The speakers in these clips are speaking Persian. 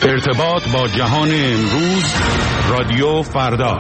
ارتباط با جهان امروز، رادیو فردا.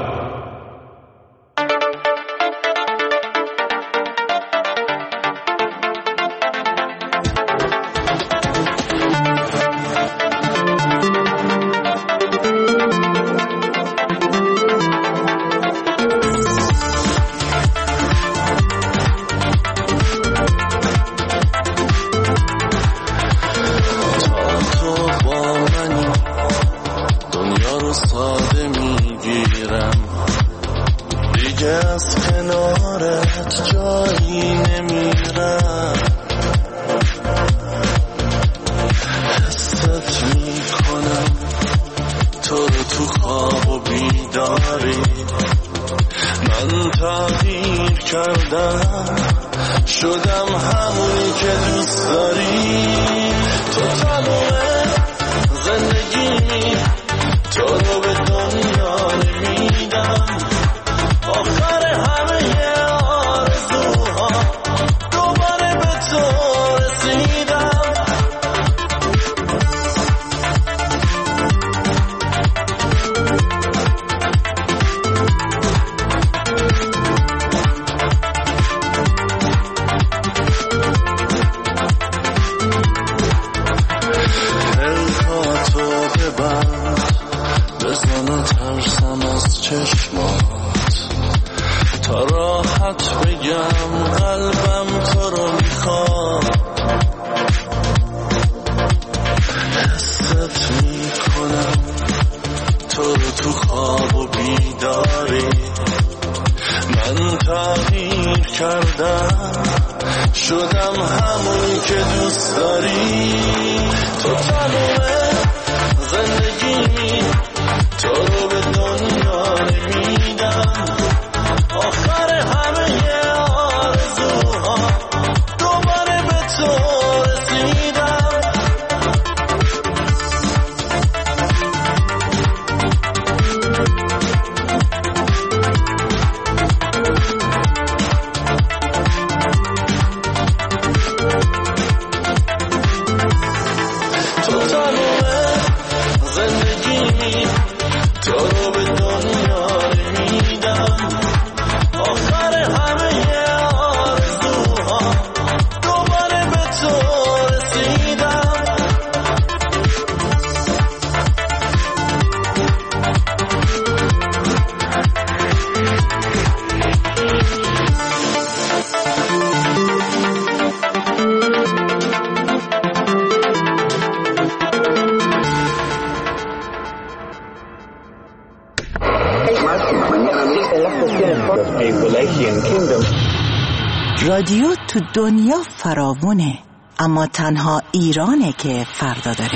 رادیو تو دنیا فراوونه، اما تنها ایرانه که فردا داره.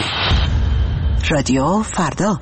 رادیو فردا.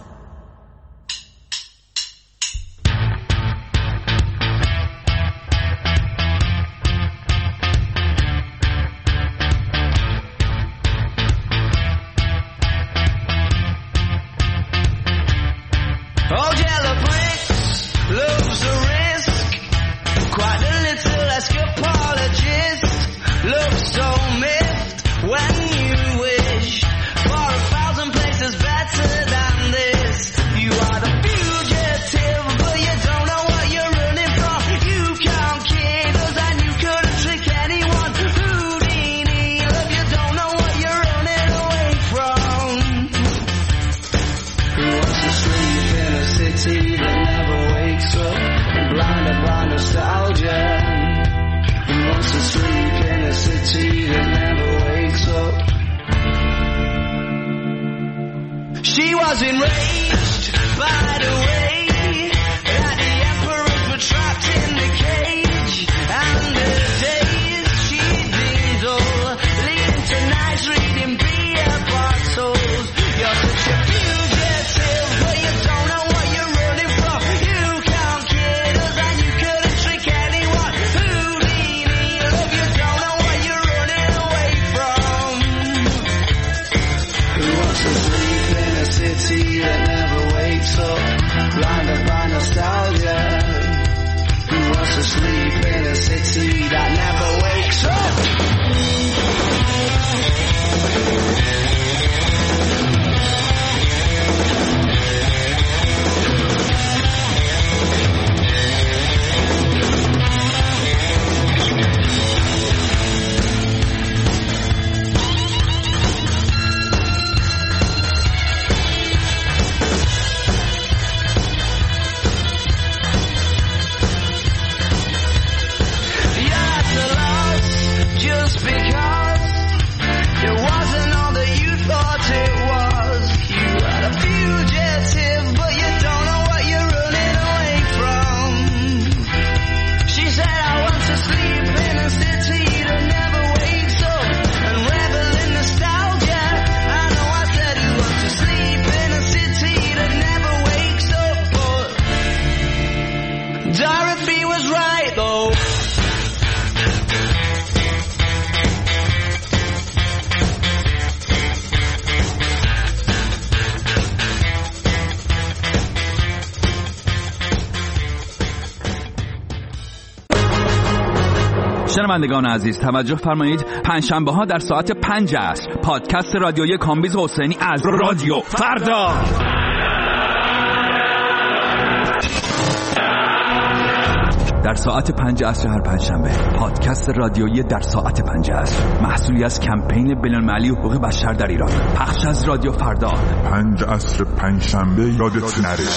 شنوندگان عزیز توجه فرمایید، پنجشنبه ها در ساعت 5 عصر پادکست رادیویی کامبیز حسینی از رادیو فردا در ساعت 5 عصر هر پنجشنبه. پادکست رادیویی در ساعت 5 عصر محصولی از کمپین بین‌المللی حقوق بشر در ایران، پخش از رادیو فردا. 5 عصر پنجشنبه یادت نره.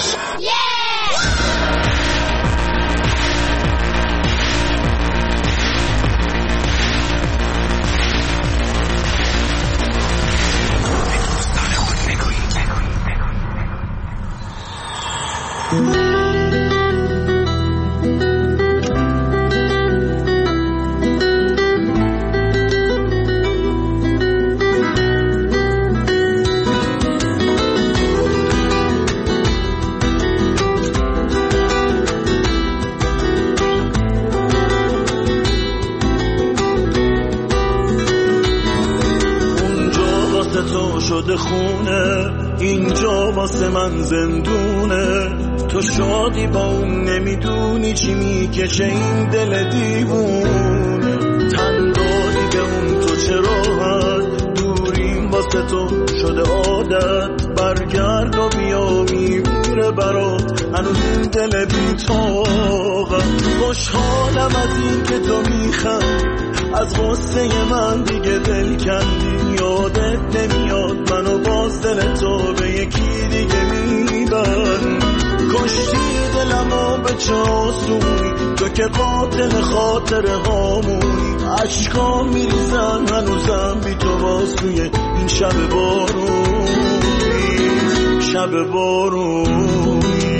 شده خونه، اینجا واسه من زندونه. تو شادی با اون نمیدونی چی میکشه این دل دیوونه. تن دادی به اون تو چه راحت، دوریم واسه تو شده عادت. برگرد و بیا میمیره برات هنوز این دل بی‌طاقت. خوشحالم از این که تو میخند، از غصه من دیگه دل کندی. یادت نمیاد منو باز دل تو به یکی دیگه میبند. کشتی دلمو به چه آسونی، تو که قاتل خاطره هامونی. عشقام میریزن هنوزم بی تو باز توی این شب بارونی، شب بارونی.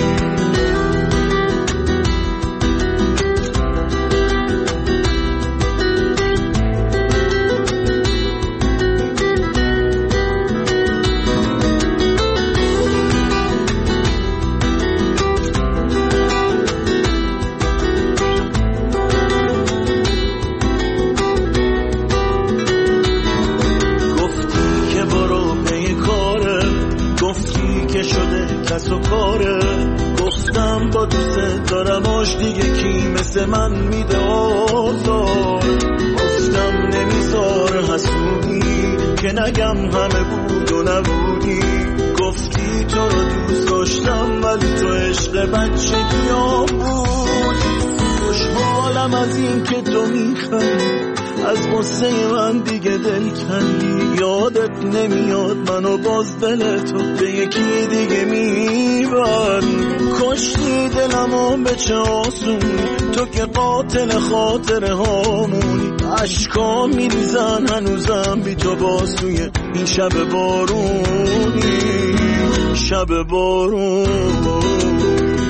گفتم با دوست دارم آش دیگه کی مثل من میده آزار. گفتم نمیذار حسودی که نگم همه بود و نبودی. گفتی تو رو دوست داشتم ولی تو عشق بچگیام بودی. خوشحالم از این که تو میخندی، از غصه من دیگه دل کندی. یادت نمیاد منو باز دل تو به یکی دیگه میبند. کشتی دلمو به چه آسونی، تو که قاتل خاطره هامونی. عشقام میریزن هنوزم بی تو باز توی این شب بارونی، شب بارونی.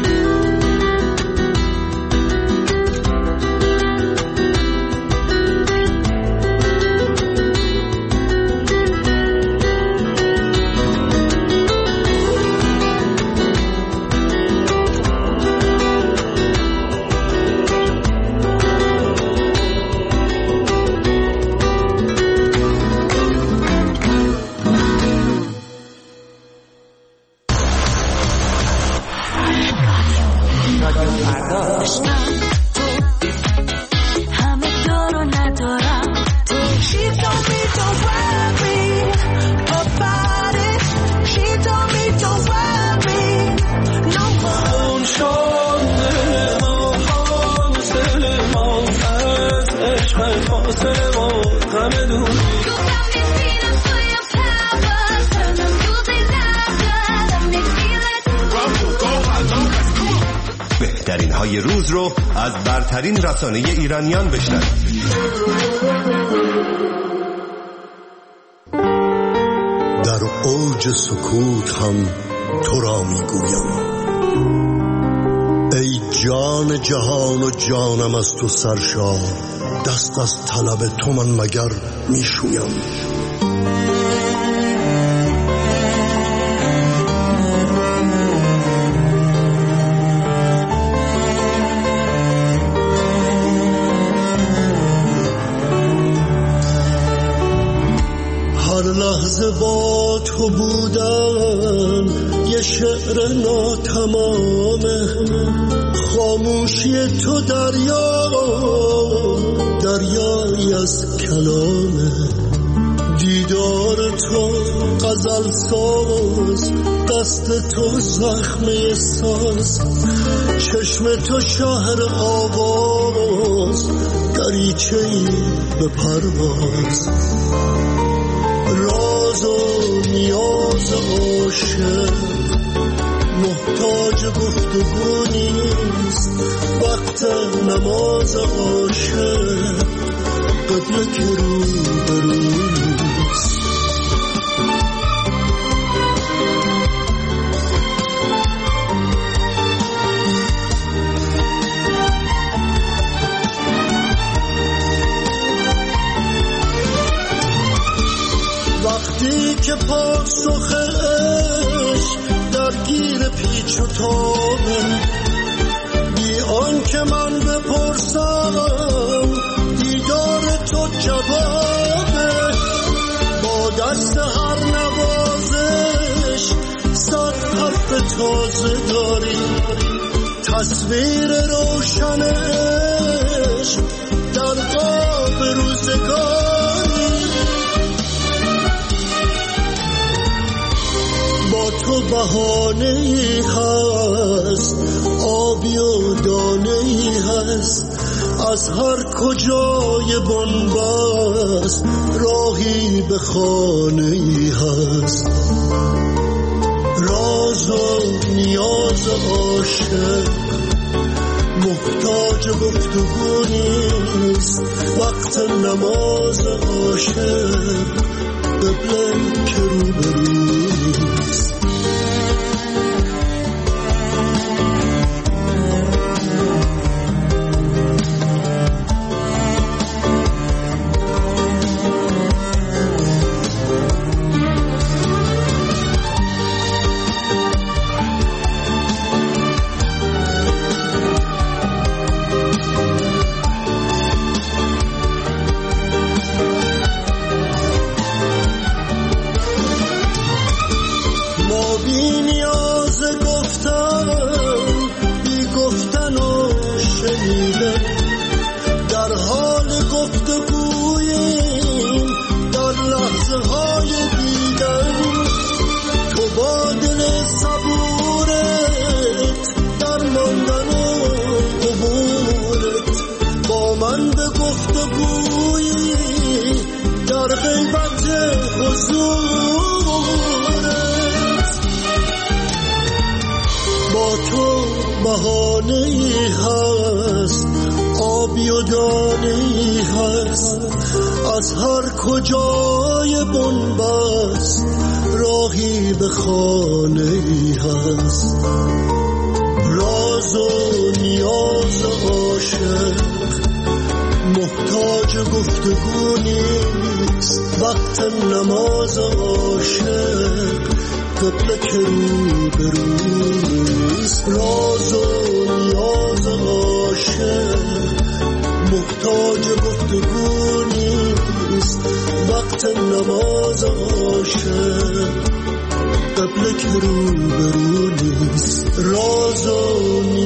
بهترین های روز رو از برترین رسانه ایرانیان بشنوید. در اوج سکوت هم تو را میگویم، ای جان جهان و جانم از تو سرشار. دست از طلب تو من مگر میشویم. هر لحظه با تو بودم یه شعر ناتمامه، خاموشی تو دریایی از کلامه، دیدار تو غزل ساز، دست تو زخمه ساز، چشم تو شهر آواز، دریچه‌ای به پرواز، راز و نیاز عاشق محتاج گفتگو نیست، وقت نماز عاشق قبله که رو برو نیست. وقتی که پاسخش درگیر پیچ و تابه، بی آن که من بپرسم دیدار تو جوابه، با دست هر نوازش صد حرف تازه داری، تصویر روشنش در قاب روزگاری، با تو بهانه‌ای هست، آبی و دانه‌ای هست، از هر کجای بنبست راهی به خانه‌ای هست، راز و نیاز عاشق محتاج گفتگو نیست، وقت نماز عاشق قبله که روبرو نیست. بهانه‌ای هست، آبی و دانه‌ای هست، از هر کجای بنبست راهی به خانه‌ای هست، راز و نیاز عاشق محتاج گفتگو نیست، وقت نماز عاشق قبله که روبرو نیست، راز و نیاز عاشق محتاج گفتگو نیست، وقت نماز عاشق قبله که روبرو نیست، راز و